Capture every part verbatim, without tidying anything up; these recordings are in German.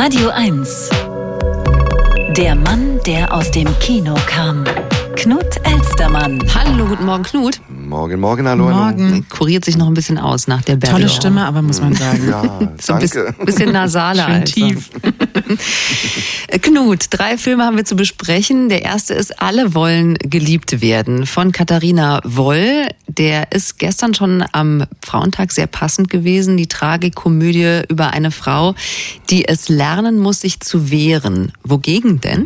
Radio eins. Der Mann, der aus dem Kino kam. Knut Elstermann. Hallo, guten Morgen, Knut. Morgen, morgen, hallo. Morgen. Hallo. Kuriert sich noch ein bisschen aus nach der Berlin. Tolle Stimme, aber muss man sagen. Ja, so ein danke. bisschen, bisschen nasaler. Schön also. tief. Knut, drei Filme haben wir zu besprechen. Der erste ist Alle wollen geliebt werden von Katharina Woll. Der ist gestern schon am Frauentag sehr passend gewesen. Die Tragikomödie über eine Frau, die es lernen muss, sich zu wehren. Wogegen denn?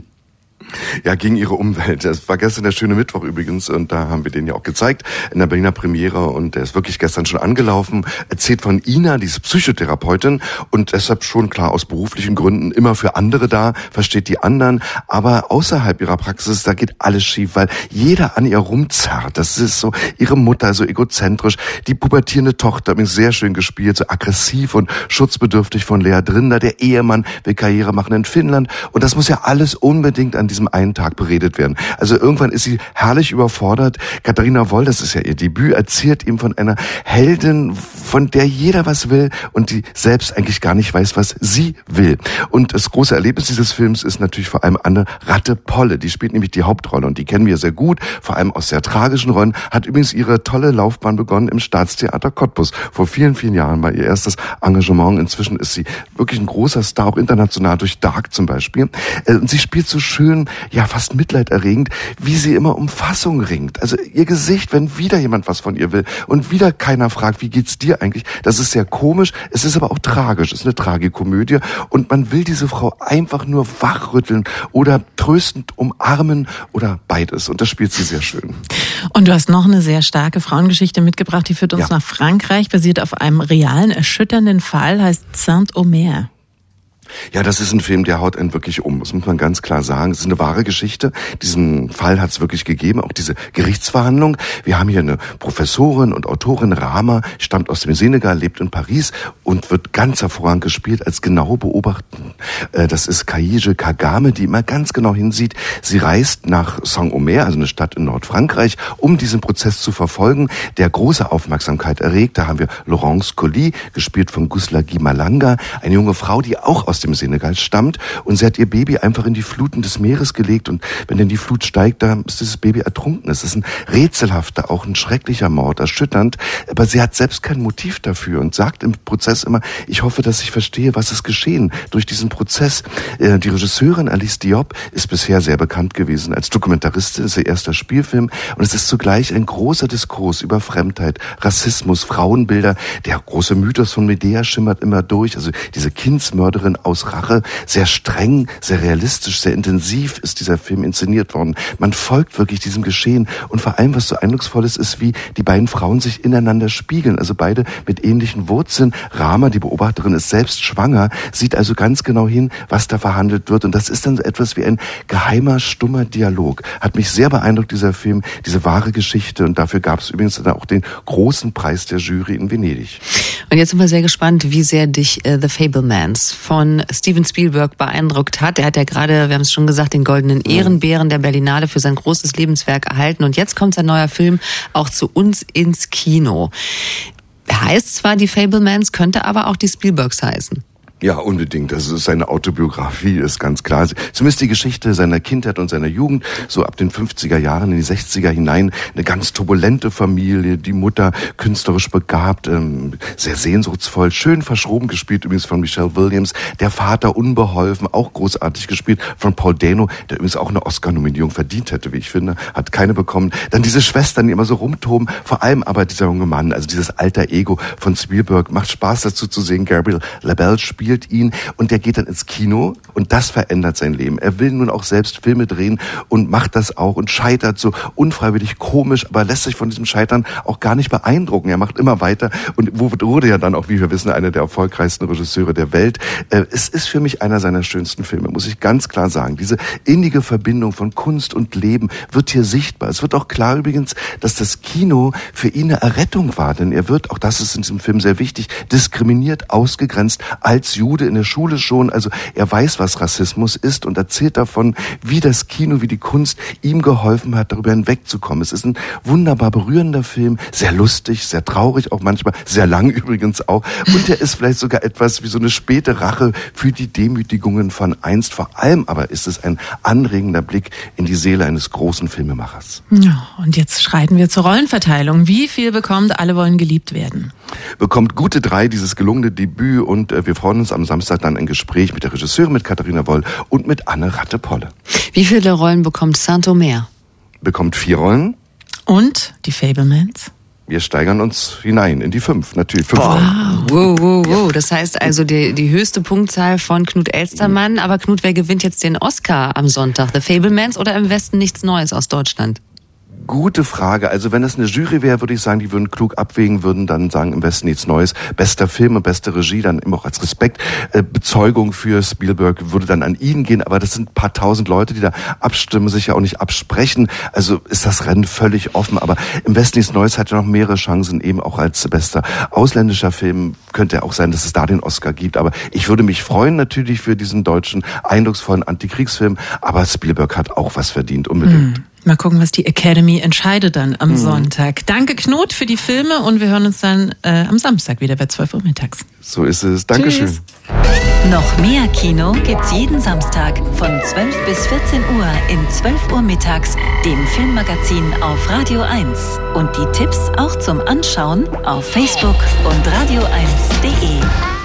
Ja, gegen ihre Umwelt. Das war gestern der schöne Mittwoch übrigens und da haben wir den ja auch gezeigt in der Berliner Premiere und der ist wirklich gestern schon angelaufen. Erzählt von Ina, die ist Psychotherapeutin und deshalb schon klar aus beruflichen Gründen immer für andere da, versteht die anderen, aber außerhalb ihrer Praxis, da geht alles schief, weil jeder an ihr rumzerrt. Das ist so ihre Mutter, so egozentrisch, die pubertierende Tochter, übrigens sehr schön gespielt, so aggressiv und schutzbedürftig von Lea Drinder, der Ehemann will Karriere machen in Finnland und das muss ja alles unbedingt an diesem einen Tag beredet werden. Also irgendwann ist sie herrlich überfordert. Katharina Woll, das ist ja ihr Debüt, erzählt ihm von einer Heldin, von der jeder was will und die selbst eigentlich gar nicht weiß, was sie will. Und das große Erlebnis dieses Films ist natürlich vor allem Anne Ratte-Polle. Die spielt nämlich die Hauptrolle und die kennen wir sehr gut, vor allem aus sehr tragischen Rollen. Hat übrigens ihre tolle Laufbahn begonnen im Staatstheater Cottbus. Vor vielen, vielen Jahren war ihr erstes Engagement. Inzwischen ist sie wirklich ein großer Star, auch international durch Dark zum Beispiel. Und sie spielt so schön, ja fast mitleiderregend, wie sie immer um Fassung ringt. Also ihr Gesicht, wenn wieder jemand was von ihr will und wieder keiner fragt, wie geht's dir eigentlich, das ist sehr komisch, es ist aber auch tragisch, es ist eine Tragikomödie und man will diese Frau einfach nur wachrütteln oder tröstend umarmen oder beides und das spielt sie sehr schön. Und du hast noch eine sehr starke Frauengeschichte mitgebracht, die führt uns Ja. nach Frankreich, basiert auf einem realen, erschütternden Fall, heißt Saint-Omer. Ja, das ist ein Film, der haut einen wirklich um. Das muss man ganz klar sagen. Es ist eine wahre Geschichte. Diesen Fall hat es wirklich gegeben, auch diese Gerichtsverhandlung. Wir haben hier eine Professorin und Autorin, Rama, stammt aus dem Senegal, lebt in Paris und wird ganz hervorragend gespielt als genau beobachten. Das ist Kaije Kagame, die immer ganz genau hinsieht. Sie reist nach Saint-Omer, also eine Stadt in Nordfrankreich, um diesen Prozess zu verfolgen, der große Aufmerksamkeit erregt. Da haben wir Laurence Colli, gespielt von Gouslagi Malanga, eine junge Frau, die auch aus dem Senegal stammt und sie hat ihr Baby einfach in die Fluten des Meeres gelegt und wenn denn die Flut steigt, da ist dieses Baby ertrunken. Es ist ein rätselhafter, auch ein schrecklicher Mord, erschütternd, aber sie hat selbst kein Motiv dafür und sagt im Prozess immer, ich hoffe, dass ich verstehe, was ist geschehen durch diesen Prozess. Die Regisseurin Alice Diop ist bisher sehr bekannt gewesen als Dokumentaristin, ist ihr erster Spielfilm und es ist zugleich ein großer Diskurs über Fremdheit, Rassismus, Frauenbilder. Der große Mythos von Medea schimmert immer durch, also diese Kindsmörderin aus Rache. Sehr streng, sehr realistisch, sehr intensiv ist dieser Film inszeniert worden. Man folgt wirklich diesem Geschehen und vor allem, was so eindrucksvoll ist, ist, wie die beiden Frauen sich ineinander spiegeln. Also beide mit ähnlichen Wurzeln. Rama, die Beobachterin, ist selbst schwanger, sieht also ganz genau hin, was da verhandelt wird und das ist dann so etwas wie ein geheimer, stummer Dialog. Hat mich sehr beeindruckt, dieser Film, diese wahre Geschichte und dafür gab es übrigens dann auch den großen Preis der Jury in Venedig. Und jetzt sind wir sehr gespannt, wie sehr dich äh, The Fabelmans von Steven Spielberg beeindruckt hat. Er hat ja gerade, wir haben es schon gesagt, den Goldenen Ehrenbären der Berlinale für sein großes Lebenswerk erhalten. Und jetzt kommt sein neuer Film auch zu uns ins Kino. Er heißt zwar die Fabelmans, könnte aber auch die Spielbergs heißen. Ja, unbedingt. Das ist seine Autobiografie, ist ganz klar. Zumindest die Geschichte seiner Kindheit und seiner Jugend, so ab den fünfziger Jahren in die sechziger hinein. Eine ganz turbulente Familie, die Mutter künstlerisch begabt, ähm, sehr sehnsuchtsvoll, schön verschroben gespielt, übrigens von Michelle Williams. Der Vater unbeholfen, auch großartig gespielt von Paul Dano, der übrigens auch eine Oscar-Nominierung verdient hätte, wie ich finde, hat keine bekommen. Dann diese Schwestern, die immer so rumtoben, vor allem aber dieser junge Mann, also dieses alter Ego von Spielberg, macht Spaß dazu zu sehen. Gabriel Labelle spielt ihn und der geht dann ins Kino und das verändert sein Leben. Er will nun auch selbst Filme drehen und macht das auch und scheitert so unfreiwillig komisch, aber lässt sich von diesem Scheitern auch gar nicht beeindrucken. Er macht immer weiter und wurde ja dann auch, wie wir wissen, einer der erfolgreichsten Regisseure der Welt. Es ist für mich einer seiner schönsten Filme, muss ich ganz klar sagen. Diese innige Verbindung von Kunst und Leben wird hier sichtbar. Es wird auch klar übrigens, dass das Kino für ihn eine Errettung war, denn er wird, auch das ist in diesem Film sehr wichtig, diskriminiert, ausgegrenzt als Jude in der Schule schon, also er weiß, was Rassismus ist und erzählt davon, wie das Kino, wie die Kunst ihm geholfen hat, darüber hinwegzukommen. Es ist ein wunderbar berührender Film, sehr lustig, sehr traurig auch manchmal, sehr lang übrigens auch. Und er ist vielleicht sogar etwas wie so eine späte Rache für die Demütigungen von einst. Vor allem aber ist es ein anregender Blick in die Seele eines großen Filmemachers. Ja, und jetzt schreiten wir zur Rollenverteilung. Wie viel bekommt Alle wollen geliebt werden? Bekommt gute drei, dieses gelungene Debüt, und äh, wir freuen uns am Samstag dann ein Gespräch mit der Regisseurin, mit Katharina Woll und mit Anne Ratte-Polle. Wie viele Rollen bekommt Saint-Omer? Bekommt vier Rollen. Und die Fabelmans? Wir steigern uns hinein in die fünf, natürlich fünf Boah. Rollen. Wow, wow, wow. Das heißt also die, die höchste Punktzahl von Knut Elstermann. Mhm. Aber Knut, wer gewinnt jetzt den Oscar am Sonntag? The Fabelmans oder Im Westen nichts Neues aus Deutschland? Gute Frage. Also wenn das eine Jury wäre, würde ich sagen, die würden klug abwägen, würden dann sagen, Im Westen nichts Neues. Bester Film und beste Regie, dann immer auch als Respekt. Äh, Bezeugung für Spielberg würde dann an ihn gehen, aber das sind ein paar tausend Leute, die da abstimmen, sich ja auch nicht absprechen. Also ist das Rennen völlig offen. Aber Im Westen nichts Neues hat ja noch mehrere Chancen, eben auch als bester ausländischer Film. Könnte ja auch sein, dass es da den Oscar gibt. Aber ich würde mich freuen natürlich für diesen deutschen, eindrucksvollen Antikriegsfilm. Aber Spielberg hat auch was verdient, unbedingt. Hm. Mal gucken, was die Academy entscheidet dann am mhm. Sonntag. Danke, Knut, für die Filme, und wir hören uns dann äh, am Samstag wieder bei zwölf Uhr mittags. So ist es. Dankeschön. Tschüss. Noch mehr Kino gibt's jeden Samstag von zwölf bis vierzehn Uhr in zwölf Uhr mittags, dem Filmmagazin auf Radio eins. Und die Tipps auch zum Anschauen auf Facebook und radio eins punkt de.